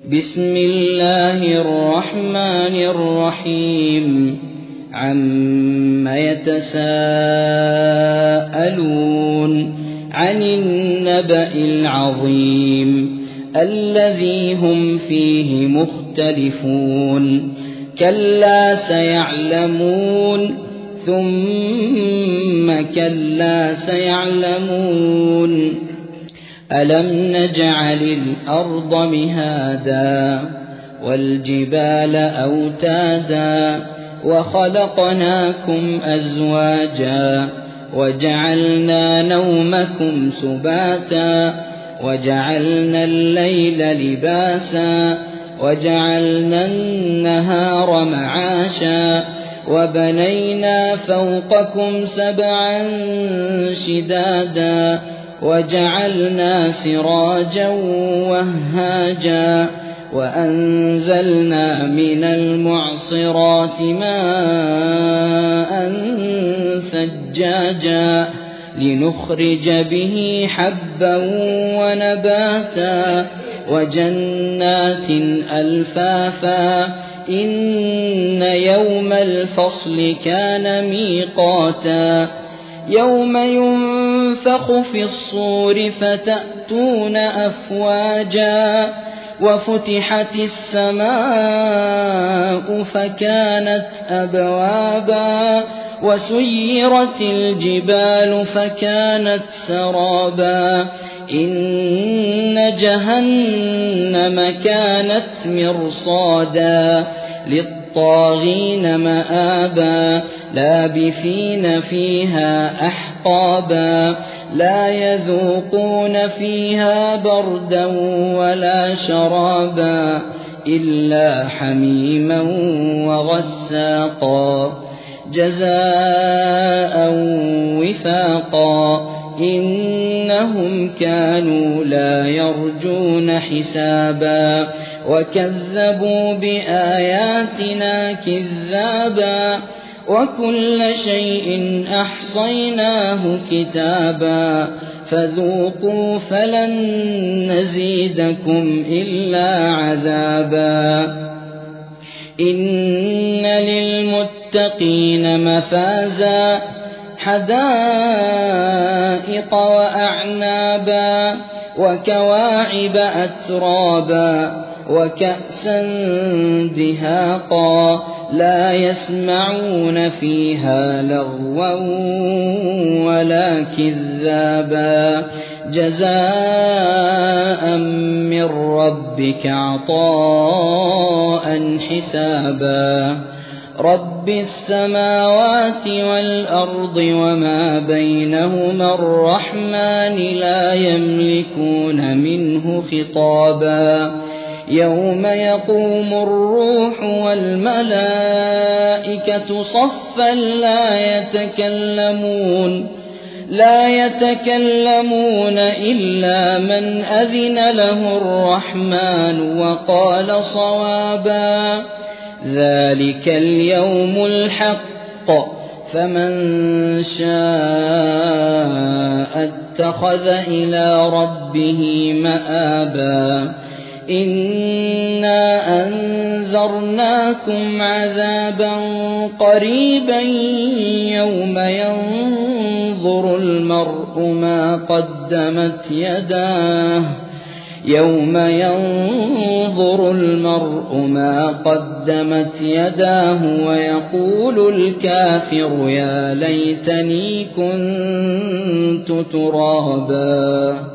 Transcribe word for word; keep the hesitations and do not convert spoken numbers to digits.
بسم الله الرحمن الرحيم عم يتساءلون عن النبأ العظيم الذي هم فيه مختلفون كلا سيعلمون ثم كلا سيعلمون ألم نجعل الأرض مهادا والجبال أوتادا وخلقناكم أزواجا وجعلنا نومكم سباتا وجعلنا الليل لباسا وجعلنا النهار معاشا وبنينا فوقكم سبعا شدادا وجعلنا سراجا وهاجا وأنزلنا من المعصرات ماء ثجاجا لنخرج به حبا ونباتا وجنات ألفافا إن يوم الفصل كان ميقاتا يوم ينفخ في الصور فتأتون أفواجا وفتحت السماء فكانت أبوابا وسيرت الجبال فكانت سرابا إن جهنم كانت مرصادا للطاغين مآبا لابثين فيها أحقابا لا يذوقون فيها بردا ولا شرابا إلا حميما وغساقا جزاء وفاقا إنهم كانوا لا يرجون حسابا وكذبوا بآياتنا كذابا وكل شيء أحصيناه كتابا فذوقوا فلن نزيدكم إلا عذابا إن للمتقين مفازا حدائق وأعنابا وكواعب أترابا وكأسا دهاقا لا يسمعون فيها لغوا ولا كذابا جزاء من ربك عطاء حسابا رب السماوات والأرض وما بينهما الرحمن لا يملكون منه خطابا يوم يقوم الروح والملائكة صفا لا يتكلمون لا يتكلمون إلا من أذن له الرحمن وقال صوابا ذلك اليوم الحق فمن شاء اتخذ إلى ربه مآبا إنا أنذرناكم عذابا قريبا يوم ينظر المرء ما قدمت يداه يوم ينظر المرء ما قدمت يداه ويقول الكافر يا ليتني كنت ترابا.